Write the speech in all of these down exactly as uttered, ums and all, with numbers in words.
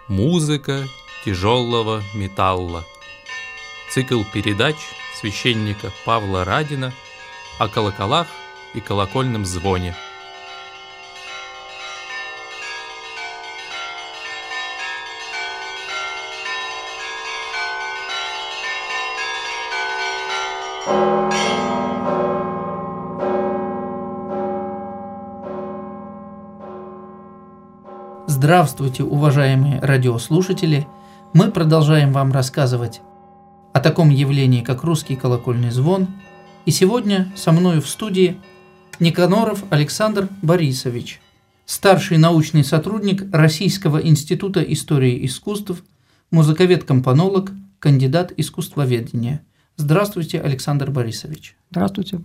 Музыка тяжелого металла. Цикл передач священника Павла Радина о колоколах и колокольном звоне. Здравствуйте, уважаемые радиослушатели! Мы продолжаем вам рассказывать о таком явлении, как русский колокольный звон. И сегодня со мною в студии Никаноров Александр Борисович, старший научный сотрудник Российского института истории искусств, музыковед-компонолог, кандидат искусствоведения. Здравствуйте, Александр Борисович. Здравствуйте.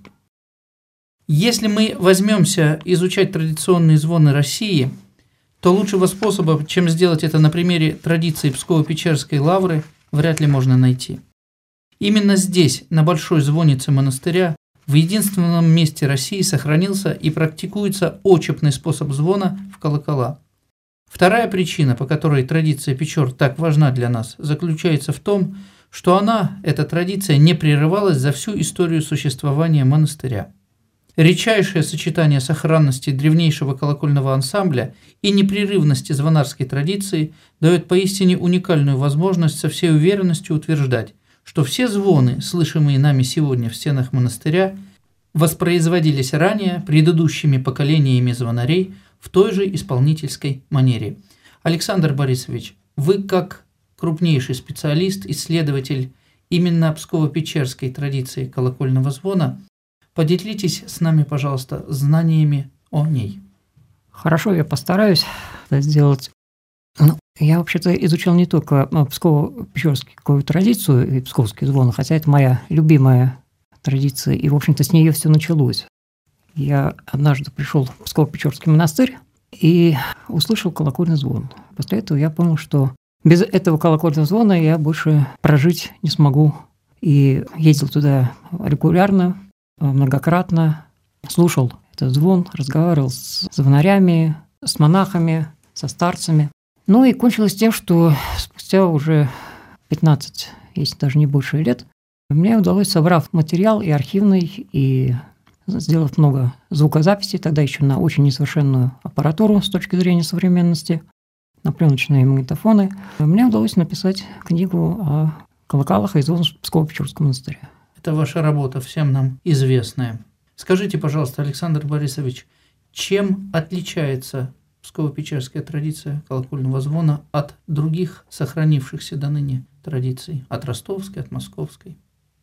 Если мы возьмемся изучать традиционные звоны России, то лучшего способа, чем сделать это на примере традиции Псково-Печерской лавры, вряд ли можно найти. Именно здесь, на Большой звоннице монастыря, в единственном месте России сохранился и практикуется очепный способ звона в колокола. Вторая причина, по которой традиция Печор так важна для нас, заключается в том, что она, эта традиция, не прерывалась за всю историю существования монастыря. Редчайшее сочетание сохранности древнейшего колокольного ансамбля и непрерывности звонарской традиции дает поистине уникальную возможность со всей уверенностью утверждать, что все звоны, слышимые нами сегодня в стенах монастыря, воспроизводились ранее предыдущими поколениями звонарей в той же исполнительской манере. Александр Борисович, вы как крупнейший специалист, исследователь именно Псково-Печерской традиции колокольного звона, поделитесь с нами, пожалуйста, знаниями о ней. Хорошо, я постараюсь это сделать. Ну, я вообще-то изучал не только Псково-Печерскую традицию и псковский звон, хотя это моя любимая традиция, и, в общем-то, с нее все началось. Я однажды пришел в Псково-Печерский монастырь и услышал колокольный звон. После этого я понял, что без этого колокольного звона я больше прожить не смогу. И ездил туда регулярно, многократно, слушал этот звон, разговаривал с звонарями, с монахами, со старцами. Ну и кончилось тем, что спустя уже пятнадцать, если даже не больше лет, мне удалось, собрав материал и архивный, и сделав много звукозаписей, тогда еще на очень несовершенную аппаратуру с точки зрения современности, на пленочные магнитофоны, мне удалось написать книгу о колоколах и звонах Псково-Печерского монастыря. Это ваша работа, всем нам известная. Скажите, пожалуйста, Александр Борисович, чем отличается Псково-Печерская традиция колокольного звона от других сохранившихся до ныне традиций, от ростовской, от московской?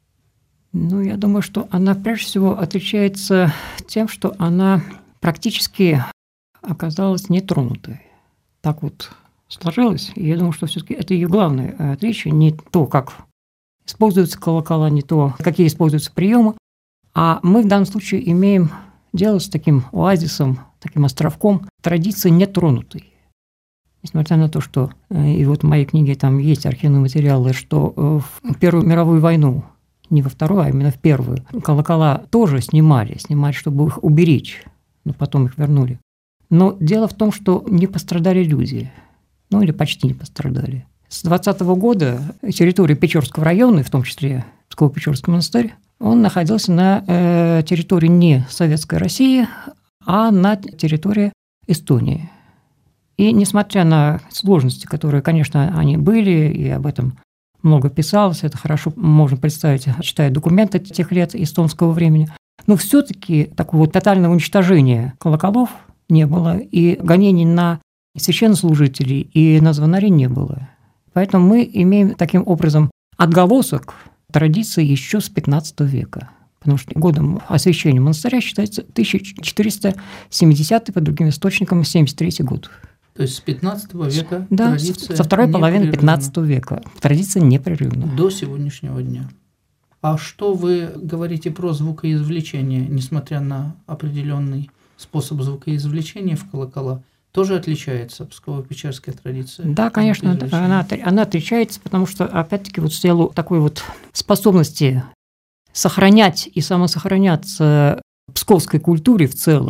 Ну, я думаю, что она прежде всего отличается тем, что она практически оказалась нетронутой. Так вот сложилось, и я думаю, что все-таки это ее главное отличие, не то, как используются колокола, не то, какие используются приемы, а мы в данном случае имеем дело с таким оазисом, таким островком традиции нетронутой. Несмотря на то, что, и вот в моей книге там есть архивные материалы, что в Первую мировую войну, не во Вторую, а именно в Первую, колокола тоже снимали, снимали, чтобы их уберечь, но потом их вернули. Но дело в том, что не пострадали люди, ну или почти не пострадали. С двадцатого года территория Печорского района, в том числе Псково-Печерский монастырь, он находился на э, территории не Советской России, а на территории Эстонии. И несмотря на сложности, которые, конечно, они были, и об этом много писалось, это хорошо можно представить, читая документы тех лет эстонского времени, но все-таки такого вот тотального уничтожения колоколов не было, и гонений на священнослужителей и на звонарей не было. Поэтому мы имеем таким образом отголосок традиции еще с пятнадцатого века. Потому что годом освящения монастыря считается тысяча четыреста семидесятый, по другим источникам, семьдесят третий год. То есть с пятнадцатого века да, традиция со второй половины непрерывна. пятнадцатого века традиция непрерывна. До сегодняшнего дня. А что вы говорите про звукоизвлечение, несмотря на определенный способ звукоизвлечения в колокола? Тоже отличается Псково-Печерская традиция? Да, конечно, она, она отличается, потому что, опять-таки, вот в силу такой вот способности сохранять и самосохраняться псковской культуре в целом,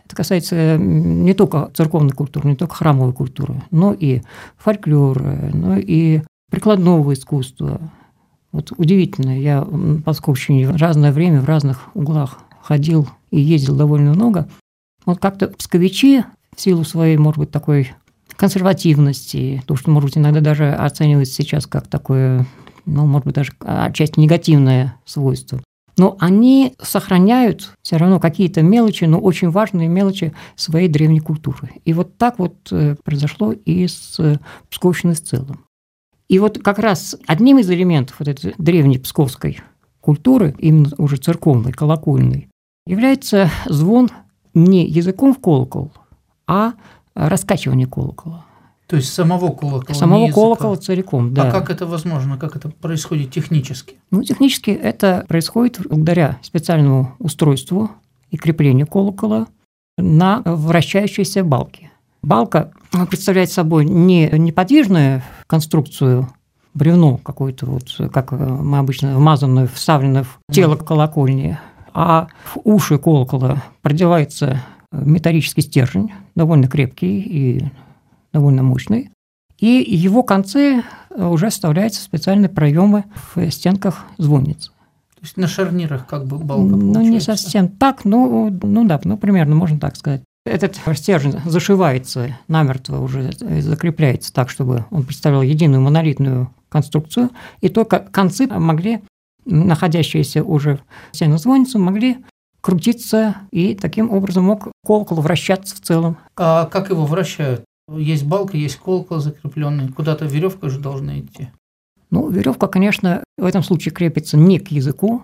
Это касается не только церковной культуры, не только храмовой культуры, но и фольклора, но и прикладного искусства. Вот удивительно, я в Псковщине в разное время в разных углах ходил и ездил довольно много. Вот как-то псковичи в силу своей, может быть, такой консервативности, то, что, может быть, иногда даже оценивается сейчас как такое, ну, может быть, даже отчасти негативное свойство. Но они сохраняют все равно какие-то мелочи, но очень важные мелочи своей древней культуры. И вот так вот произошло и с Псковщиной в целом. И вот как раз одним из элементов вот этой древней псковской культуры, именно уже церковной, колокольной, является звон не языком в колокол, а раскачивание колокола. То есть самого колокола, самого колокола целиком, да. А как это возможно? Как это происходит технически? Ну, технически это происходит благодаря специальному устройству и креплению колокола на вращающейся балке. Балка представляет собой не неподвижную конструкцию, бревно какое-то, вот, как мы обычно вмазанное, вставленное в тело колокольни, а в уши колокола продевается металлический стержень, довольно крепкий и довольно мощный, и его концы уже вставляются в специальные проемы в стенках звонницы. То есть на шарнирах как бы балка Ну, получается? не совсем так, ну, ну да, ну, примерно можно так сказать. Этот стержень зашивается намертво, уже закрепляется так, чтобы он представлял единую монолитную конструкцию, и только концы могли, находящиеся уже в стенах звонницы, могли крутиться, и таким образом мог колокол вращаться в целом. А как его вращают? Есть балка, есть колокол закрепленный, куда-то веревка же должна идти. Ну, веревка, конечно, в этом случае крепится не к языку,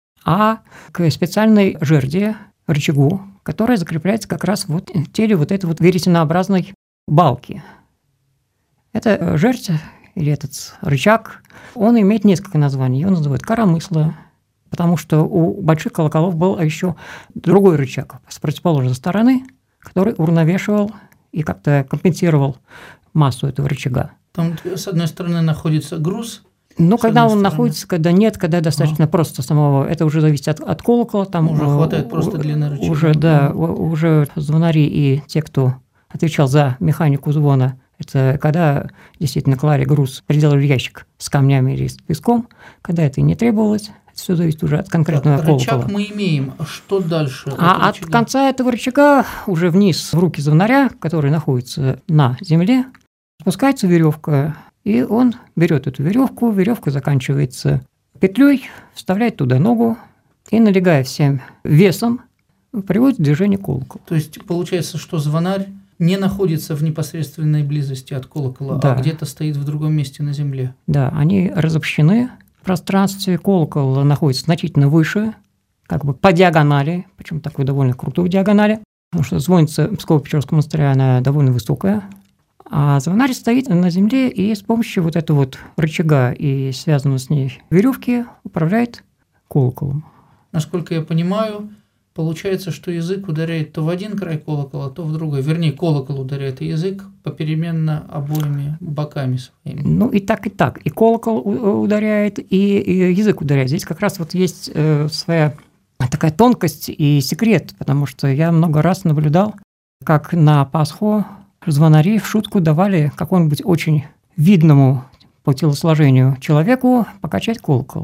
а к специальной жерди, рычагу, которая закрепляется как раз вот в теле вот этой вот веретенообразной балки. Это жердь или этот рычаг, он имеет несколько названий. Его называют коромысло, потому что у больших колоколов был еще другой рычаг с противоположной стороны, который уравновешивал и как-то компенсировал массу этого рычага. Там, с одной стороны, находится груз. Ну, когда он стороны. находится, когда нет, когда достаточно а. просто самого, это уже зависит от, от колокола. Там уже хватает просто длины рычага. Уже, да, а. уже звонари и те, кто отвечал за механику звона, это когда действительно клали груз, приделали ящик с камнями или с песком, когда это и не требовалось. Все зависит уже от конкретного так, колокола. Рычаг мы имеем. Что дальше? А от конца этого рычага уже вниз в руки звонаря, который находится на земле, спускается веревка, и он берет эту веревку, веревка заканчивается петлей, вставляет туда ногу и, налегая всем весом, приводит в движение колокол. То есть получается, что звонарь не находится в непосредственной близости от колокола, да. а где-то стоит в другом месте на земле. Да, они разобщены в пространстве, колокол находится значительно выше, как бы по диагонали, причем такой довольно крутой диагонали, потому что звонница Псково-Печорского монастыря, она довольно высокая, а звонарь стоит на земле и с помощью вот этого вот рычага и связанного с ней веревки управляет колоколом. Насколько я понимаю, получается, что язык ударяет то в один край колокола, то в другой. Вернее, колокол ударяет, и язык попеременно обоими боками своими. Ну, и так, и так. И колокол ударяет, и, и язык ударяет. Здесь как раз вот есть э, своя такая тонкость и секрет, потому что я много раз наблюдал, как на Пасху звонари в шутку давали какому-нибудь очень видному по телосложению человеку покачать колокол.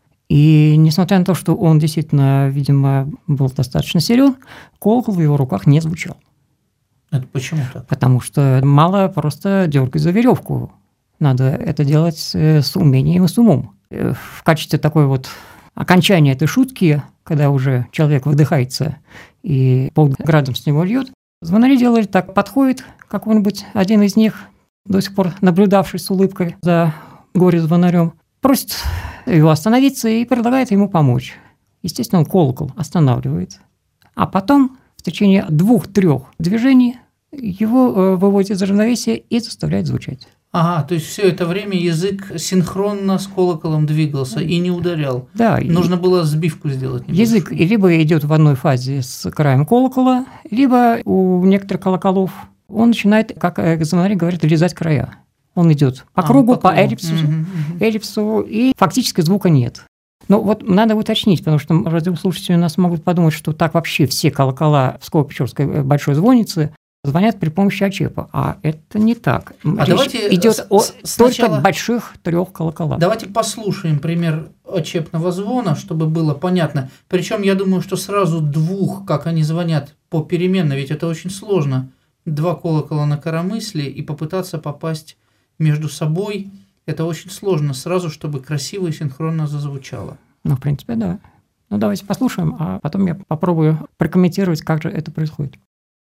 И несмотря на то, что он действительно, видимо, был достаточно силен, колокол в его руках не звучал. Это почему так? Потому что мало просто дергать за веревку. Надо это делать с умением и с умом. В качестве такой вот окончания этой шутки, когда уже человек выдыхается и пол градом с него льет, звонари делали так: подходит какой-нибудь один из них, до сих пор наблюдавший с улыбкой за горе-звонарем, просит его остановиться и предлагает ему помочь. Естественно, он колокол останавливает. А потом в течение двух-трех движений его выводит из равновесия и заставляет звучать. Ага, то есть все это время язык синхронно с колоколом двигался и не ударял. Да. Нужно было сбивку сделать. Небольшую. Язык либо идет в одной фазе с краем колокола, либо у некоторых колоколов он начинает, как звонари говорят, лизать края. Он идет по кругу, а, по, по эллипсу, угу, угу. эллипсу, и фактически звука нет. Ну, вот надо уточнить, потому что радиослушатели у нас могут подумать, что так вообще все колокола Псково-Печорской большой звонницы звонят при помощи ачепа. А это не так. А Речь давайте идет с- о сначала... только больших трех колоколах. Давайте послушаем пример ачепного звона, чтобы было понятно. Причем я думаю, что сразу двух, как они звонят попеременно, ведь это очень сложно. Два колокола на коромысле и попытаться попасть между собой. Это очень сложно сразу, чтобы красиво и синхронно зазвучало. Ну, в принципе, да. Ну, давайте послушаем, а потом я попробую прокомментировать, как же это происходит.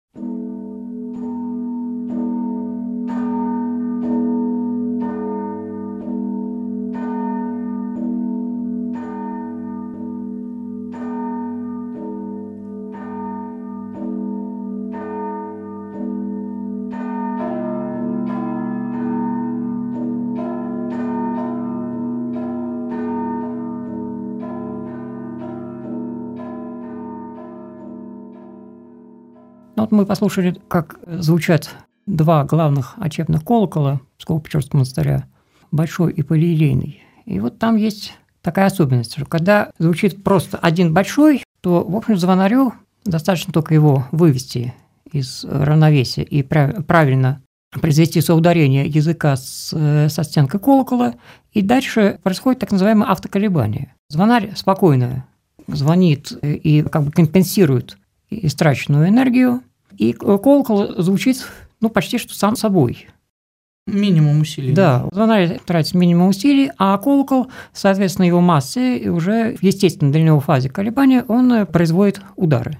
Ну, вот мы послушали, как звучат два главных ачепных колокола Псково-Печорского монастыря, большой и полиэлейный. И вот там есть такая особенность, что когда звучит просто один большой, то, в общем, звонарю достаточно только его вывести из равновесия и правильно произвести соударение языка с, со стенкой колокола, и дальше происходит так называемое автоколебание. Звонарь спокойно звонит и как бы компенсирует истраченную энергию, и колокол звучит, ну, почти что сам собой. Минимум усилий. Да, звонарь тратит минимум усилий, а колокол, соответственно, его массе уже в естественной для него фазе колебания он производит удары.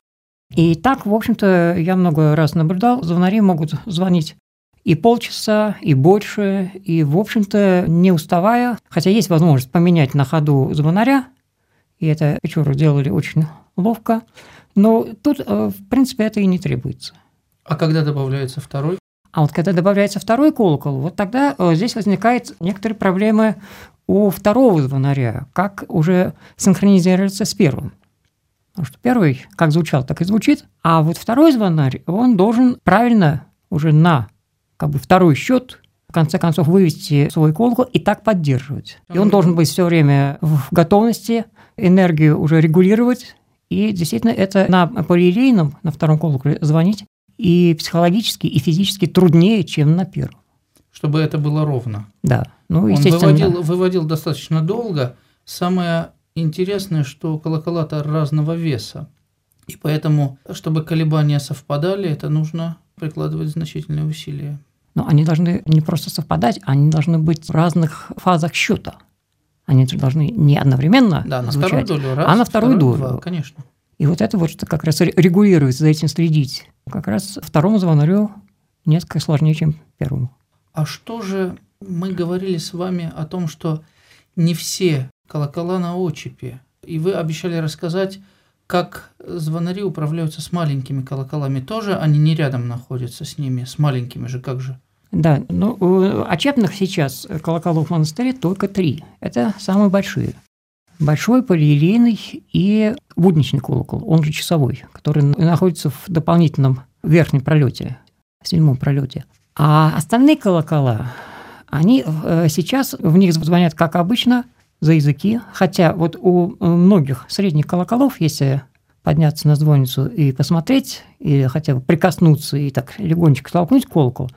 И так, в общем-то, я много раз наблюдал, звонари могут звонить и полчаса, и больше, и, в общем-то, не уставая, хотя есть возможность поменять на ходу звонаря, и это Печоры делали очень ловко, но тут, в принципе, это и не требуется. А когда добавляется второй? А вот когда добавляется второй колокол, вот тогда здесь возникают некоторые проблемы у второго звонаря, как уже синхронизироваться с первым. Потому что первый как звучал, так и звучит, а вот второй звонарь, он должен правильно уже на как бы второй счет в конце концов вывести свой колокол и так поддерживать. И он должен быть все время в готовности энергию уже регулировать. И действительно это на полиэлейном, на втором колоколе звонить и психологически, и физически труднее, чем на первом. Чтобы это было ровно. Да, ну, Он естественно. выводил, Да. выводил достаточно долго. Самое интересное, что колокола-то разного веса. И поэтому, чтобы колебания совпадали, это нужно прикладывать значительные усилия. Но они должны не просто совпадать, они должны быть в разных фазах счета. Они должны не одновременно Да, на звучать, вторую долю раз, а на вторую долю. Два, конечно. И вот это вот что как раз регулирует, за этим следить. Как раз второму звонарю несколько сложнее, чем первому. А что же мы говорили с вами о том, что не все колокола на отчепе, и вы обещали рассказать, как звонари управляются с маленькими колоколами. Тоже они не рядом находятся с ними, с маленькими же, как же? Да, ну, у ачепных сейчас колоколов в монастыре только три. Это самые большие. Большой, полиэлейный и будничный колокол, он же часовой, который находится в дополнительном верхнем пролете, в седьмом пролете. А остальные колокола, они сейчас в них звонят, как обычно, за языки, хотя вот у многих средних колоколов, если подняться на звонницу и посмотреть, или хотя бы прикоснуться и так легонечко толкнуть колокол,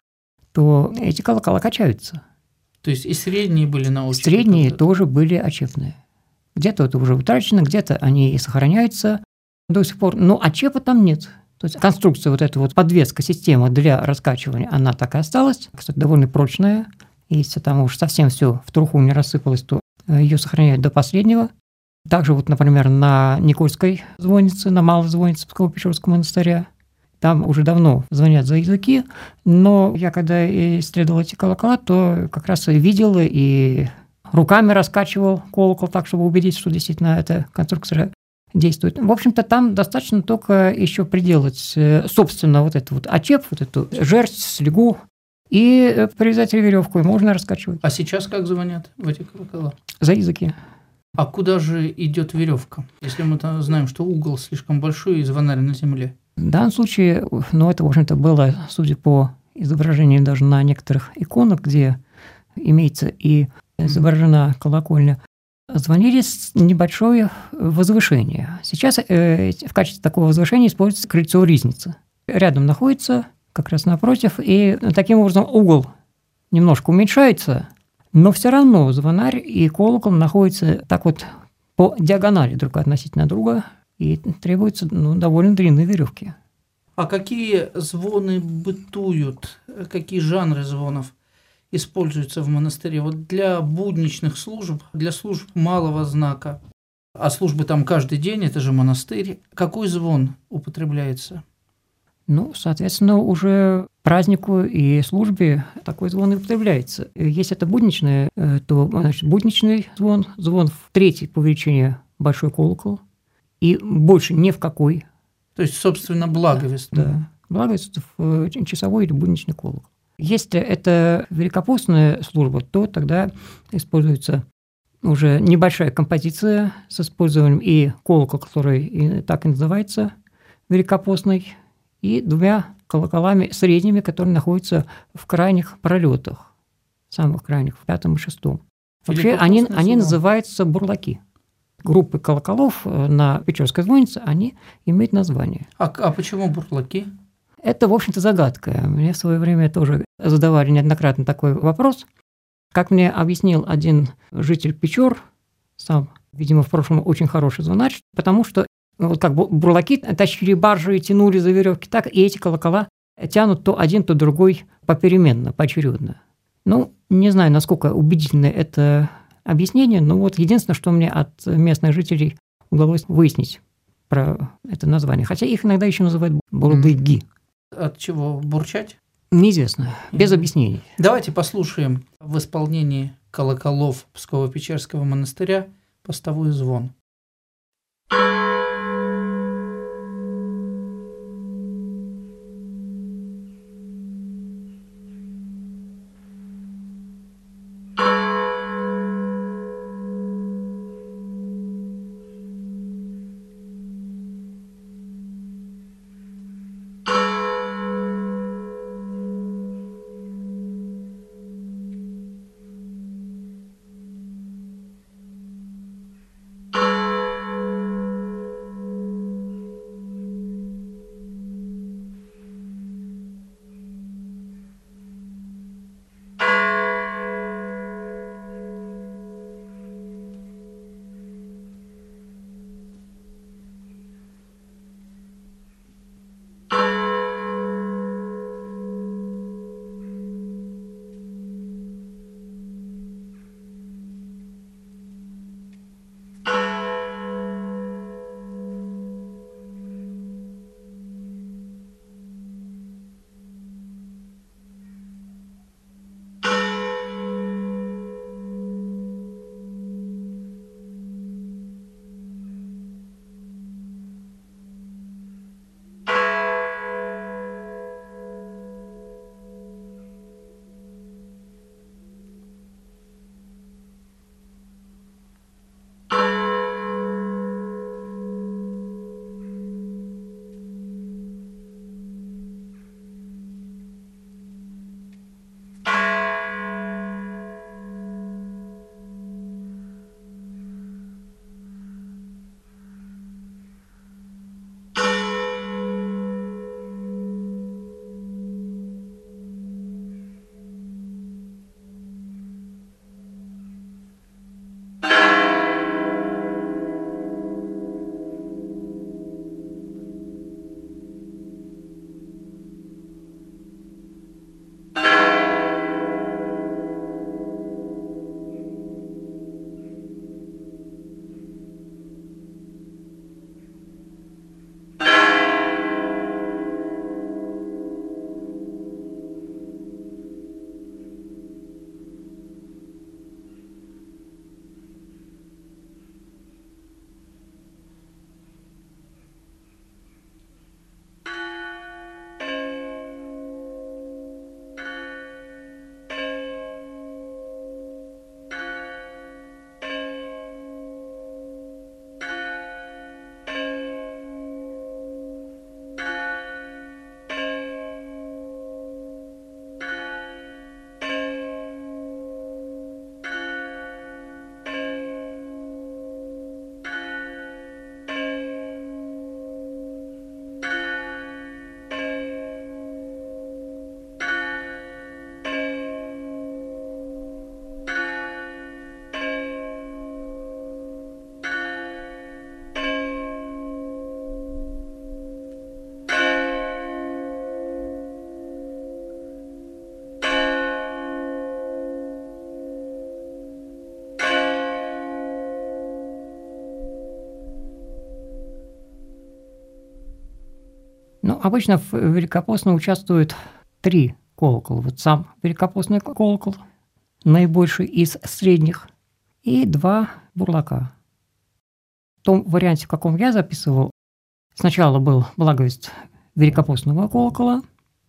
то эти колокола качаются. То есть и средние были на отчепе? Средние когда-то? тоже были ачепные. Где-то это уже утрачено, где-то они и сохраняются до сих пор, но ачепа там нет. То есть конструкция, вот эта вот подвеска, система для раскачивания, она так и осталась. Кстати, довольно прочная. Если там уж совсем все в труху не рассыпалось, то ее сохраняют до последнего. Также вот, например, на Никольской звоннице, на Малой звоннице Псково-Печорского монастыря, там уже давно звонят за языки, но я когда исследовал эти колокола, то как раз и видел, и руками раскачивал колокол так, чтобы убедиться, что действительно эта конструкция действует. В общем-то, там достаточно только еще приделать, собственно, вот этот вот очеп, вот эту жерсть, слегу, и привязать веревку, и можно раскачивать. А сейчас как звонят в эти колокола? За языки. А куда же идет веревка, если мы там знаем, что угол слишком большой и звонарь на земле? В данном случае, ну, это, в общем-то, было, судя по изображению даже на некоторых иконах, где имеется и изображена колокольня, звонили с небольшое возвышение. Сейчас э, в качестве такого возвышения используется крыльцо ризницы. Рядом находится, как раз напротив, и таким образом угол немножко уменьшается, но все равно звонарь и колокол находятся так вот по диагонали друг относительно друга, и требуются ну, довольно длинные веревки. А какие звоны бытуют, какие жанры звонов используются в монастыре? Вот для будничных служб, для служб малого знака, а службы там каждый день, это же монастырь, какой звон употребляется? Ну, соответственно, уже празднику и службе такой звон и употребляется. Если это будничное, то значит, будничный звон, звон в третий по величине большой колокол, и больше ни в какой. То есть, собственно, благовестный. Да, благовестный в часовой или будничный колокол. Если это великопостная служба, то тогда используется уже небольшая композиция с использованием и колокола, который и так и называется великопостный, и двумя колоколами средними, которые находятся в крайних пролетах, самых крайних, в пятом и шестом. Вообще они, они называются бурлаки. Группы колоколов на Печорской звоннице, они имеют название. А, а почему бурлаки? Это, в общем-то, загадка. Мне в свое время тоже задавали неоднократно такой вопрос. Как мне объяснил один житель Печор, сам, видимо, в прошлом очень хороший звонарь, потому что вот как бурлаки тащили баржу и тянули за веревки, так и эти колокола тянут то один, то другой попеременно, поочередно. Ну, не знаю, насколько убедительно это объяснение, но вот единственное, что мне от местных жителей удалось выяснить про это название. Хотя их иногда еще называют бурлыги. От чего? Бурчать? Неизвестно, без объяснений. Давайте послушаем в исполнении колоколов Псково-Печерского монастыря постовой звон. you Ну, обычно в великопостном участвуют три колокола. Вот сам великопостный колокол, наибольший из средних, и два бурлака. В том варианте, в каком я записывал, сначала был благовест великопостного колокола,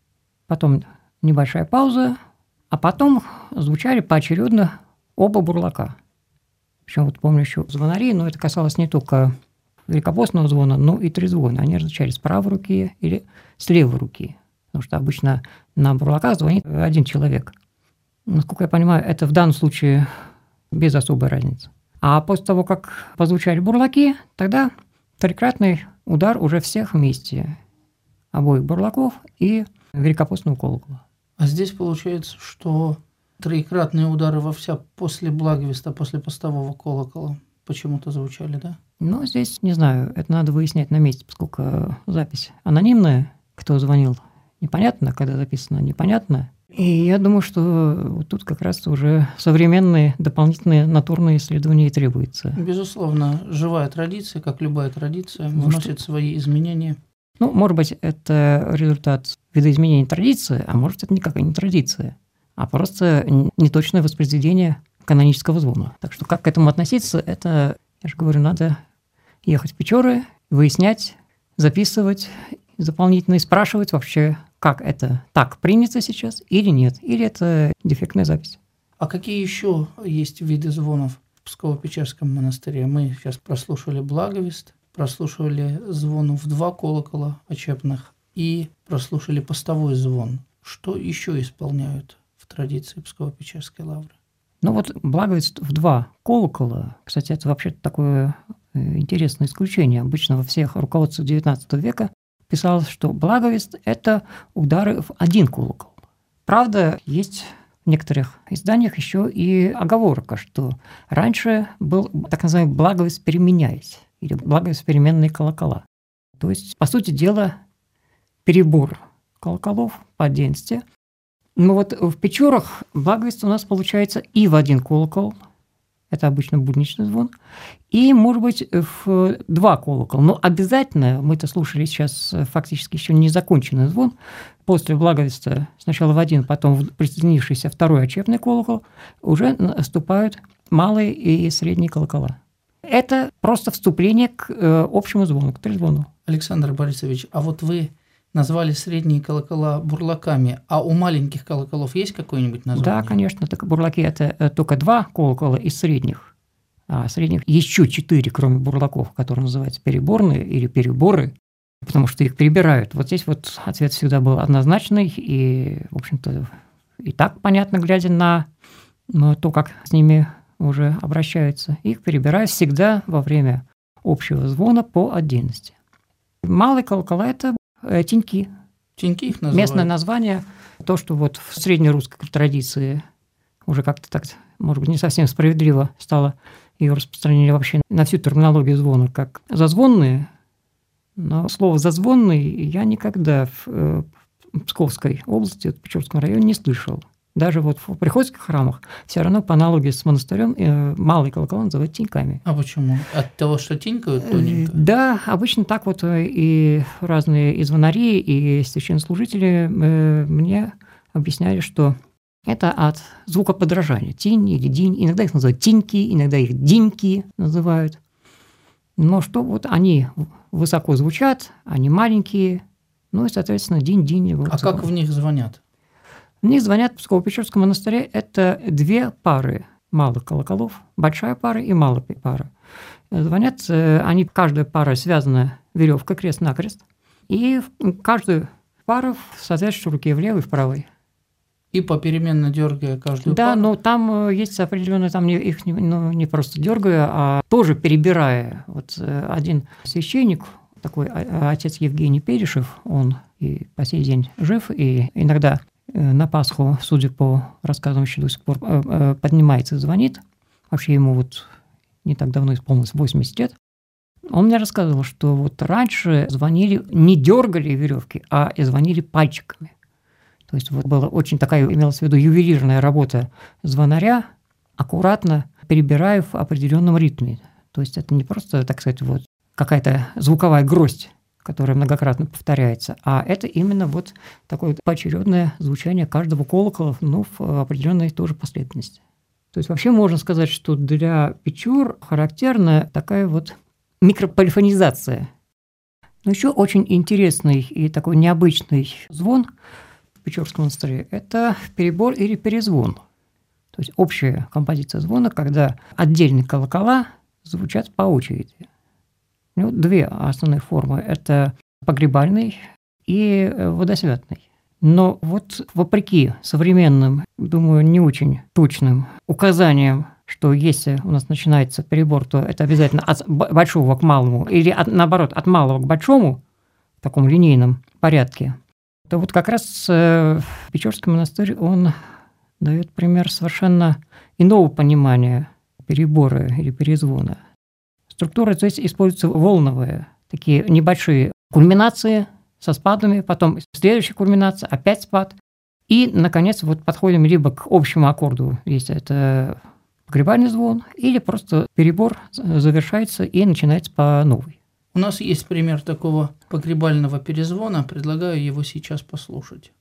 потом небольшая пауза, а потом звучали поочередно оба бурлака. Причем вот помню еще звонари, но это касалось не только великопостного звона, но и трезвона. Они различались с правой руки или с левой руки. Потому что обычно на бурлаках звонит один человек. Насколько я понимаю, это в данном случае без особой разницы. А после того, как позвучали бурлаки, тогда трикратный удар уже всех вместе. Обоих бурлаков и великопостного колокола. А здесь получается, что троекратные удары вовся после благовеста, после постового колокола почему-то звучали, да? Ну, здесь, не знаю, это надо выяснять на месте, поскольку запись анонимная, кто звонил, непонятно, когда записано, непонятно. И я думаю, что вот тут как раз уже современные дополнительные натурные исследования и требуются. Безусловно, живая традиция, как любая традиция, Может, вносит свои изменения. Ну, может быть, это результат видоизменения традиции, а может, это никакая не традиция, а просто неточное воспроизведение канонического звона. Так что как к этому относиться, это, я же говорю, надо ехать в Печоры, выяснять, записывать дополнительно и спрашивать вообще, как это так принято сейчас или нет, или это дефектная запись. А какие еще есть виды звонов в Псково-Печерском монастыре? Мы сейчас прослушали благовест, прослушивали звон в два колокола очепных и прослушали постовой звон. Что еще исполняют в традиции Псково-Печерской лавры? Ну вот благовест в два колокола, кстати, это вообще такое интересное исключение. Обычно во всех руководствах девятнадцатого века писалось, что благовест – это удары в один колокол. Правда, есть в некоторых изданиях еще и оговорка, что раньше был так называемый благовест переменяясь, или благовест переменные колокола. То есть, по сути дела, перебор колоколов по отдельности. Но вот в Печорах благовест у нас получается и в один колокол, это обычно будничный звон, и, может быть, в два колокола. Но обязательно, мы это слушали сейчас фактически еще не законченный звон, после благовеста сначала в один, потом в присоединившийся второй очепный колокол, уже наступают малые и средние колокола. Это просто вступление к общему звону, к трезвону. Александр Борисович, а вот вы назвали средние колокола бурлаками, а у маленьких колоколов есть какое-нибудь название? Да, конечно, так бурлаки – это только два колокола из средних, а средних еще четыре, кроме бурлаков, которые называются переборные или переборы, потому что их перебирают. Вот здесь вот ответ всегда был однозначный, и, в общем-то, и так понятно, глядя на то, как с ними уже обращаются. Их перебирают всегда во время общего звона по отдельности. Малые колокола – это теньки. Теньки их называют. Местное название, то, что вот в среднерусской традиции уже как-то так, может быть, не совсем справедливо стало ее распространение вообще на всю терминологию звона, как зазвонные. Но слово «зазвонный» я никогда в Псковской области, в Печорском районе не слышал. Даже вот в приходских храмах все равно по аналогии с монастырем малые колокола называют теньками. А почему? От того, что тенькают тоненько? Да, обычно так вот и разные и звонари, и священнослужители мне объясняли, что это от звука подражания. Тинь или динь. Иногда их называют тиньки, иногда их диньки называют. Но что вот они высоко звучат, они маленькие, ну и, соответственно, динь-динь. Вот. А как в них звонят? В них звонят в Псково-Печерском монастыре. Это две пары малых колоколов, большая пара и малая пара. Звонят, они, каждая пара связана веревкой крест-накрест, и каждую пару в соответствующей руке, в левой и в правой. И попеременно дергая каждую да, пару? Да, но там есть определенные, там их не, ну, не просто дергая, а тоже перебирая. Вот один священник, такой отец Евгений Перешев, он и по сей день жив, и иногда на Пасху, судя по рассказам, еще до сих пор поднимается и звонит. Вообще ему вот не так давно исполнилось восемьдесят лет. Он мне рассказывал, что вот раньше звонили, не дергали веревки, а и звонили пальчиками. То есть вот была очень такая, имелась в виду, ювелирная работа звонаря, аккуратно перебирая в определенном ритме. То есть это не просто, так сказать, вот какая-то звуковая гроздь которое многократно повторяется, а это именно вот такое поочередное звучание каждого колокола, но в определенной тоже последовательности. То есть вообще можно сказать, что для Печор характерна такая вот микрополифонизация. Но еще очень интересный и такой необычный звон в Печорском монастыре – это перебор или перезвон. То есть общая композиция звона, когда отдельные колокола звучат по очереди. Ну, две основные формы – это погребальный и водосвятный. Но вот вопреки современным, думаю, не очень точным указаниям, что если у нас начинается перебор, то это обязательно от большого к малому, или от, наоборот, от малого к большому, в таком линейном порядке, то вот как раз Печорский монастырь, он дает пример совершенно иного понимания перебора или перезвона. Структура здесь используется волновая, такие небольшие кульминации со спадами, потом следующая кульминация, опять спад. И, наконец, вот подходим либо к общему аккорду, если это погребальный звон, или просто перебор завершается и начинается по новой. У нас есть пример такого погребального перезвона, предлагаю его сейчас послушать.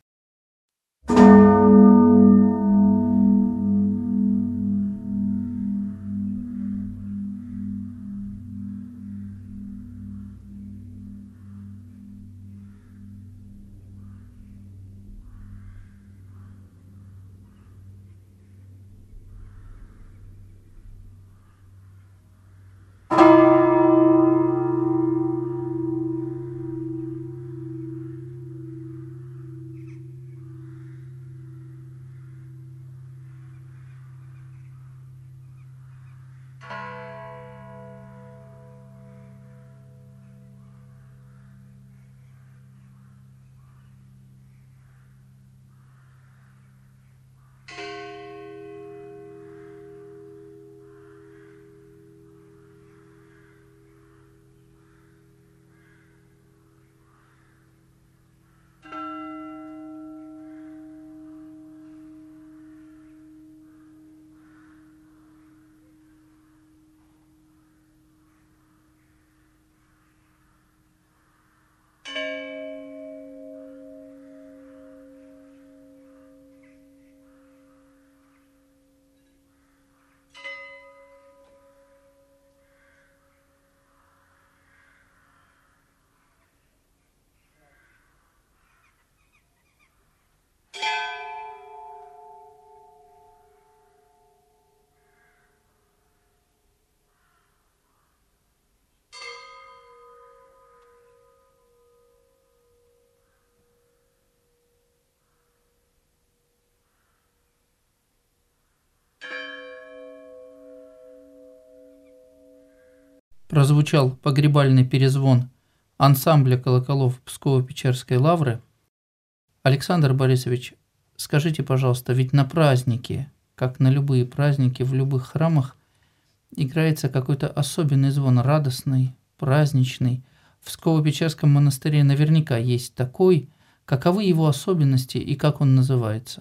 Прозвучал погребальный перезвон ансамбля колоколов Псково-Печерской лавры. Александр Борисович, скажите, пожалуйста, ведь на праздники, как на любые праздники в любых храмах, играется какой-то особенный звон, радостный, праздничный. В Псково-Печерском монастыре наверняка есть такой. Каковы его особенности и как он называется?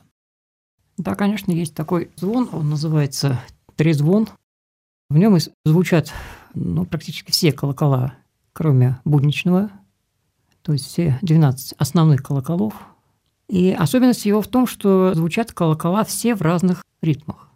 Да, конечно, есть такой звон, он называется трезвон. В нем звучат ну, практически все колокола, кроме будничного, то есть все двенадцать основных колоколов. И особенность его в том, что звучат колокола все в разных ритмах.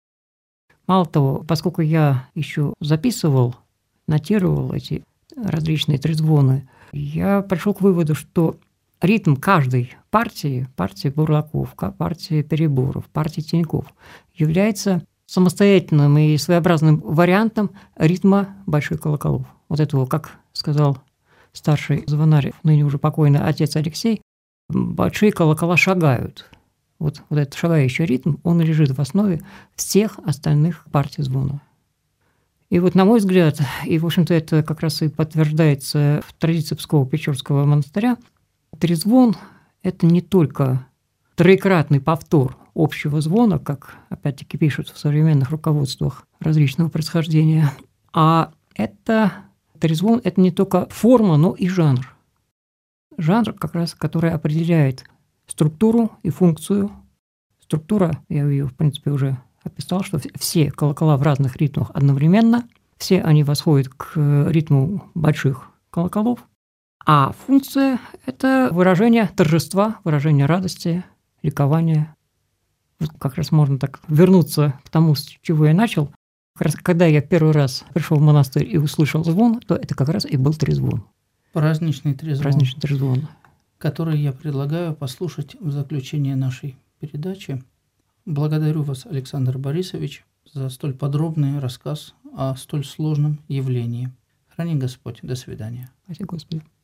Мало того, поскольку я еще записывал, нотировал эти различные трезвоны, я пришел к выводу, что ритм каждой партии, партии бурлаков, партии переборов, партии теньков, является самостоятельным и своеобразным вариантом ритма больших колоколов. Вот этого, как сказал старший звонарь, ныне уже покойный отец Алексей, большие колокола шагают. Вот, вот этот шагающий ритм, он лежит в основе всех остальных партий звона. И вот, на мой взгляд, и, в общем-то, это как раз и подтверждается в традиции Псково-Печерского монастыря, трезвон – это не только троекратный повтор общего звона, как, опять-таки, пишут в современных руководствах различного происхождения, а это трезвон – это не только форма, но и жанр. Жанр, как раз, который определяет структуру и функцию. Структура, я ее, в принципе, уже описал, что все колокола в разных ритмах одновременно, все они восходят к ритму больших колоколов. А функция – это выражение торжества, выражение радости, ликования. Вот как раз можно так вернуться к тому, с чего я начал. Как раз когда я первый раз пришел в монастырь и услышал звон, то это как раз и был трезвон. Праздничный трезвон. Праздничный трезвон. Который я предлагаю послушать в заключение нашей передачи. Благодарю вас, Александр Борисович, за столь подробный рассказ о столь сложном явлении. Храни Господь. До свидания. Спасибо, Господи.